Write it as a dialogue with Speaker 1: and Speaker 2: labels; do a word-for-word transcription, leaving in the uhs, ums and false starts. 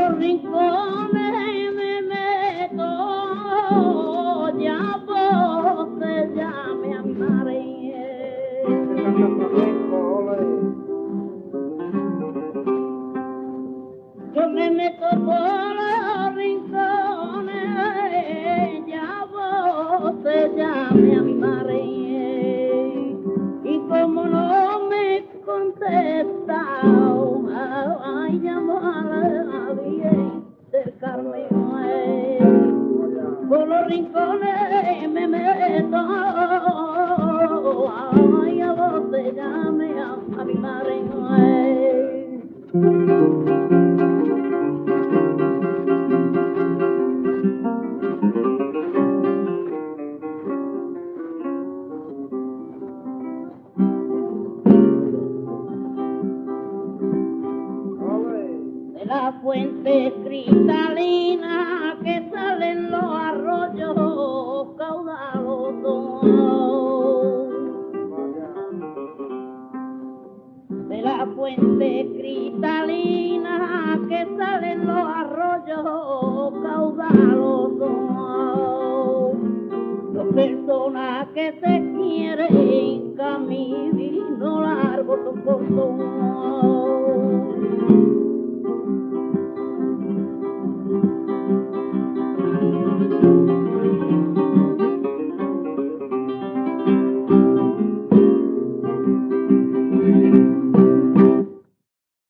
Speaker 1: los rincones me meto, ya vos te llame a mi madre. Yo me meto por los rincones, ya vos te llame a mi madre. Y como no me contesta, ay, llamo a la bien del Carmen. Por los rincones me meto, ay, a vos te llame a, a mi madre. De la fuente cristalina que salen los arroyos caudalosos, de la fuente cristalina que salen los arroyos caudalosos, dos personas que se quieren camino largo son cortos.